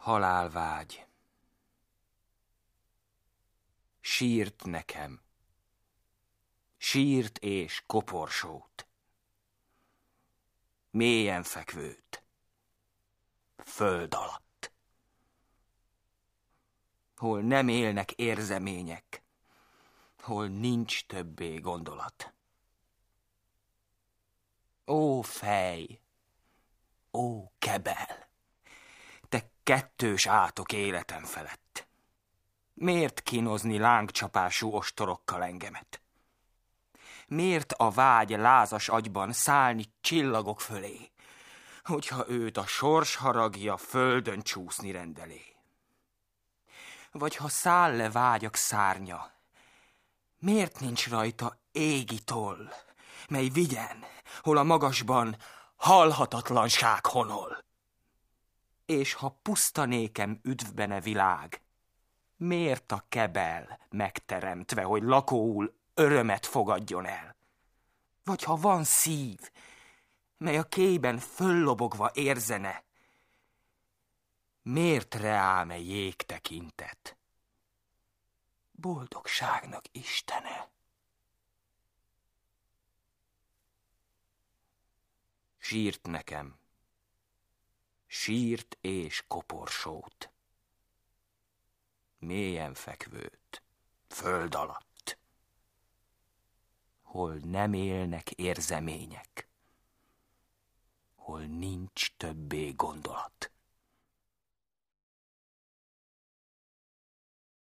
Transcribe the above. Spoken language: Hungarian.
Halálvágy. Sírt nekem. Sírt és koporsót. Mélyen fekvőt. Föld alatt. Hol nem élnek érzemények, hol nincs többé gondolat. Ó fej, ó kebel, te kettős átok életem felett. Miért kínozni lángcsapású ostorokkal engemet? Miért a vágy lázas agyban szállni csillagok fölé, hogyha őt a sors haragja földön csúszni rendelé? Vagy ha száll le vágyak szárnya, miért nincs rajta égi toll, mely vigyen, hol a magasban halhatatlanság honol? És ha puszta nékem üdvbene világ, miért a kebel megteremtve, hogy lakóul örömet fogadjon el? Vagy ha van szív, mely a kéjben föllobogva érzene, miért reál-e jég tekintet? Boldogságnak istene! Sírt nekem, sírt és koporsót, mélyen fekvőt, föld alatt, hol nem élnek érzemények, hol nincs többé gondolat.